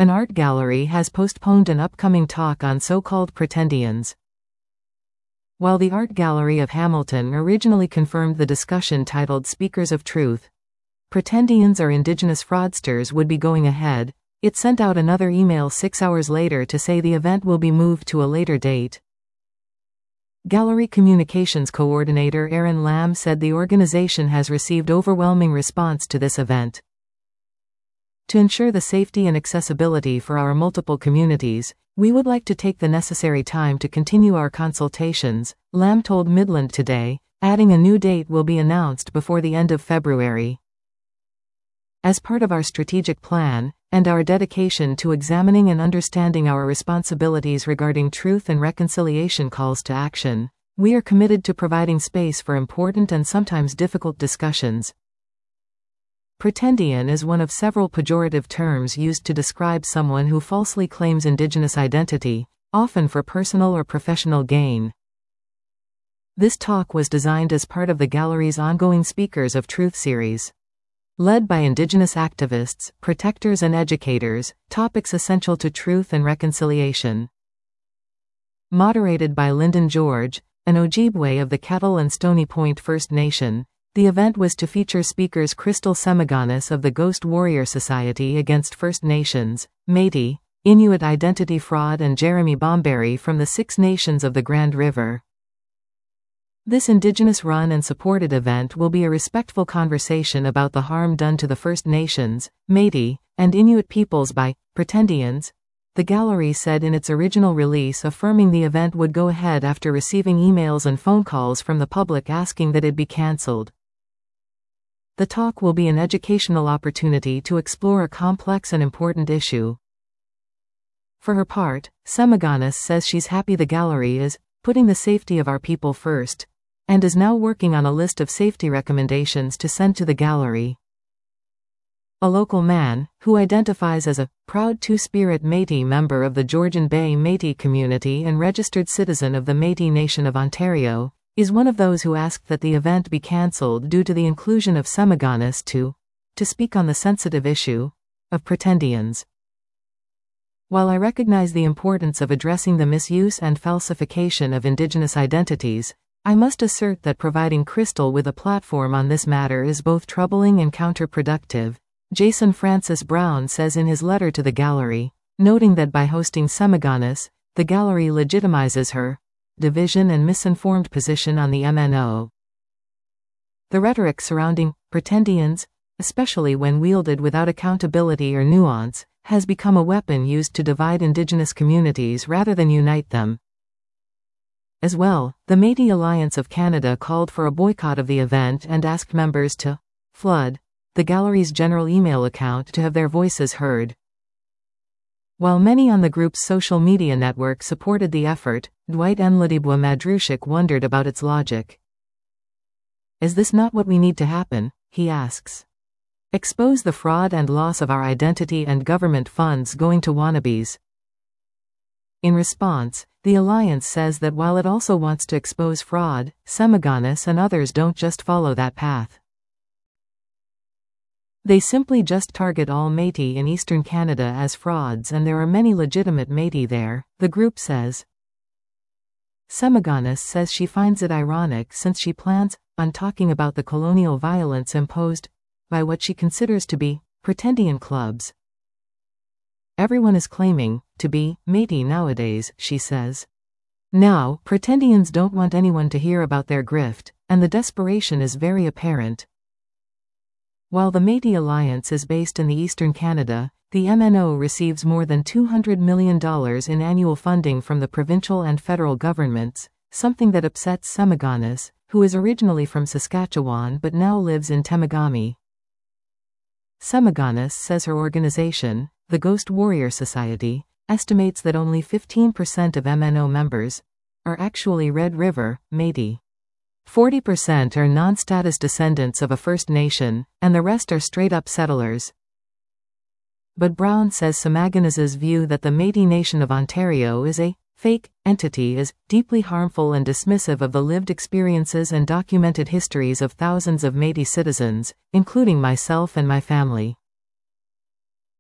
An art gallery has postponed an upcoming talk on so-called pretendians. While the Art Gallery of Hamilton originally confirmed the discussion titled Speakers of Truth, Pretendians or Indigenous Fraudsters would be going ahead, it sent out another email 6 hours later to say the event will be moved to a later date. Gallery Communications Coordinator Aaron Lamb said the organization has received overwhelming response to this event. To ensure the safety and accessibility for our multiple communities, we would like to take the necessary time to continue our consultations, Lamb told Midland Today, adding a new date will be announced before the end of February. As part of our strategic plan, and our dedication to examining and understanding our responsibilities regarding truth and reconciliation calls to action, we are committed to providing space for important and sometimes difficult discussions. Pretendian is one of several pejorative terms used to describe someone who falsely claims Indigenous identity, often for personal or professional gain. This talk was designed as part of the gallery's ongoing Speakers of Truth series. Led by Indigenous activists, protectors and educators, topics essential to truth and reconciliation. Moderated by Lyndon George, an Ojibwe of the Kettle and Stony Point First Nation, the event was to feature speakers Crystal Semiganis of the Ghost Warrior Society Against First Nations, Métis, Inuit Identity Fraud and Jeremy Bomberry from the Six Nations of the Grand River. This Indigenous-run and supported event will be a respectful conversation about the harm done to the First Nations, Métis, and Inuit peoples by pretendians, the gallery said in its original release, affirming the event would go ahead after receiving emails and phone calls from the public asking that it be cancelled. The talk will be an educational opportunity to explore a complex and important issue. For her part, Semiganis says she's happy the gallery is putting the safety of our people first, and is now working on a list of safety recommendations to send to the gallery. A local man, who identifies as a proud Two-Spirit Métis member of the Georgian Bay Métis community and registered citizen of the Métis Nation of Ontario, is one of those who asked that the event be cancelled due to the inclusion of Semiganis to speak on the sensitive issue of pretendians. While I recognize the importance of addressing the misuse and falsification of Indigenous identities, I must assert that providing Crystal with a platform on this matter is both troubling and counterproductive, Jason Francis Brown says in his letter to the gallery, noting that by hosting Semiganis, the gallery legitimizes her division and misinformed position on the MNO. The rhetoric surrounding pretendians, especially when wielded without accountability or nuance, has become a weapon used to divide Indigenous communities rather than unite them. As well, the Métis Alliance of Canada called for a boycott of the event and asked members to flood the gallery's general email account to have their voices heard. While many on the group's social media network supported the effort, Dwight Nladibwa Madrushik wondered about its logic. Is this not what we need to happen? He asks. Expose the fraud and loss of our identity and government funds going to wannabes. In response, the Alliance says that while it also wants to expose fraud, Semiganis and others don't just follow that path. They simply just target all Métis in Eastern Canada as frauds, and there are many legitimate Métis there, the group says. Semiganis says she finds it ironic since she plans on talking about the colonial violence imposed by what she considers to be pretendian clubs. Everyone is claiming to be Métis nowadays, she says. Now, pretendians don't want anyone to hear about their grift, and the desperation is very apparent. While the Métis Alliance is based in the Eastern Canada, the MNO receives more than $200 million in annual funding from the provincial and federal governments, something that upsets Semiganis, who is originally from Saskatchewan but now lives in Temagami. Semiganis says her organization, the Ghost Warrior Society, estimates that only 15% of MNO members are actually Red River Métis. 40% are non-status descendants of a First Nation, and the rest are straight-up settlers. But Brown says Semiganis's view that the Métis Nation of Ontario is a fake entity is deeply harmful and dismissive of the lived experiences and documented histories of thousands of Métis citizens, including myself and my family.